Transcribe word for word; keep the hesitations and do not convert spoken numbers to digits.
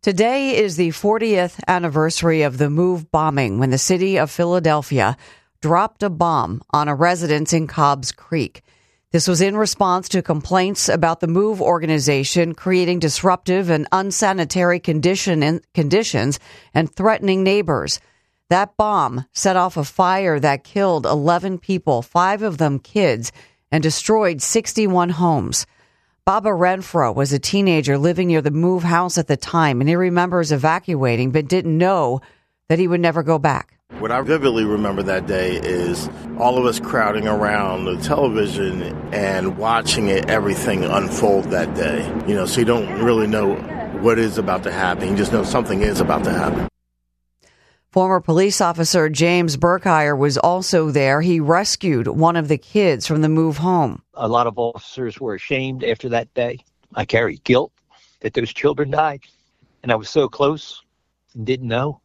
Today is the fortieth anniversary of the MOVE bombing when the city of Philadelphia dropped a bomb on a residence in Cobbs Creek. This was in response to complaints about the MOVE organization creating disruptive and unsanitary condition in, conditions and threatening neighbors. That bomb set off a fire that killed eleven people, five of them kids, and destroyed sixty-one homes. Baba Renfro was a teenager living near the MOVE house at the time, and he remembers evacuating but didn't know that he would never go back. What I vividly remember that day is all of us crowding around the television and watching it, everything unfold that day. You know, so you don't really know what is about to happen. You just know something is about to happen. Former police officer James Burkheyer was also there. He rescued one of the kids from the MOVE home. A lot of officers were ashamed after that day. I carried guilt that those children died, and I was so close and didn't know.